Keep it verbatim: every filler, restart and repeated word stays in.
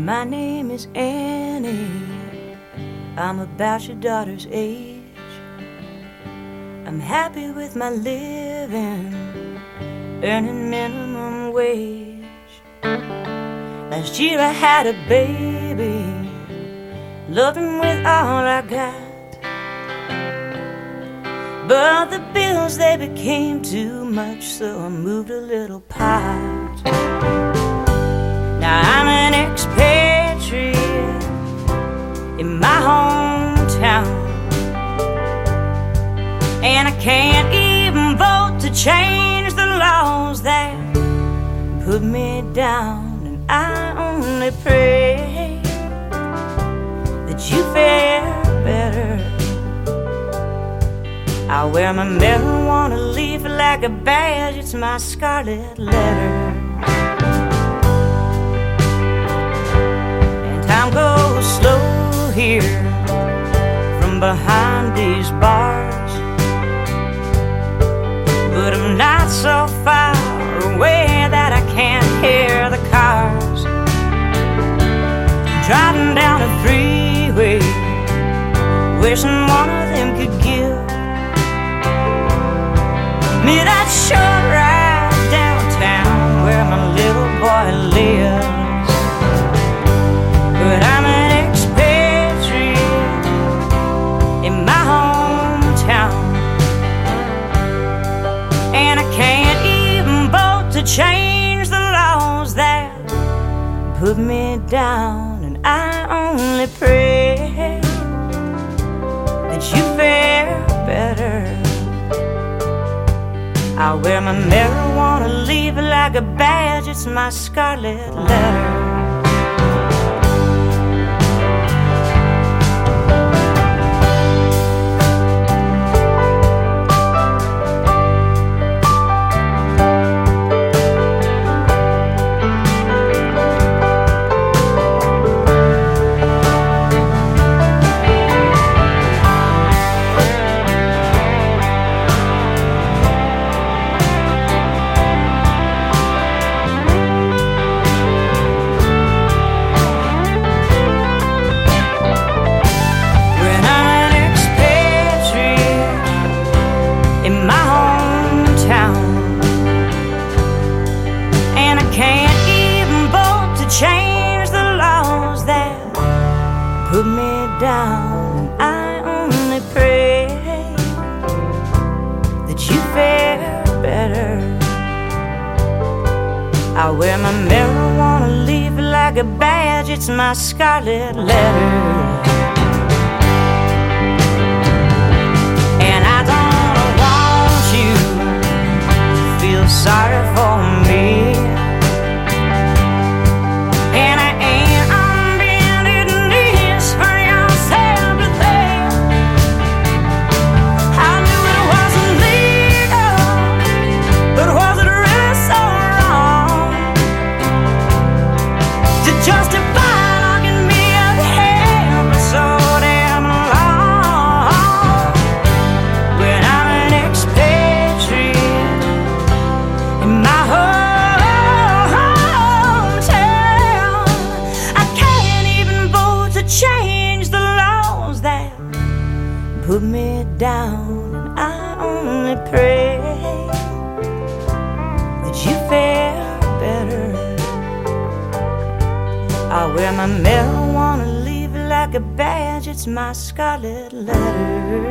My name is Annie. I'm about your daughter's age. I'm happy with my living, earning minimum wage. Last year I had a baby, loved him with all I got. But the bills, they became too much, so I moved a little pot. Now I'm an expatriate in my hometown, and I can't even vote to change the laws that put me down. And I only pray that you fare better. I wear my marijuana leaf like a badge, it's my scarlet letter. And time goes slow here from behind these bars, but I'm not so far away that I can't hear the cars driving down the freeway, wishing one of them could give me that short ride downtown where my little boy lives. But I'm an expatriate in my hometown, and I can't even vote to change the laws that put me down. And I only pray that you fare better. I wear my marijuana leaf like a badge, it's my scarlet letter. Put me down, and I only pray that you fare better. I wear my marijuana leaf like a badge, it's my scarlet letter. And I don't want you to feel sorry for me, and I ain't unbending this for your sympathy. I knew it wasn't legal, but was it really so wrong to justify locking me up here for so damn long? When I'm an expatriate in my hometown, I can't even vote to change the laws that put me down. And I only pray that you fare better. I wear my marijuana leaf like a badge, it's my scarlet letter.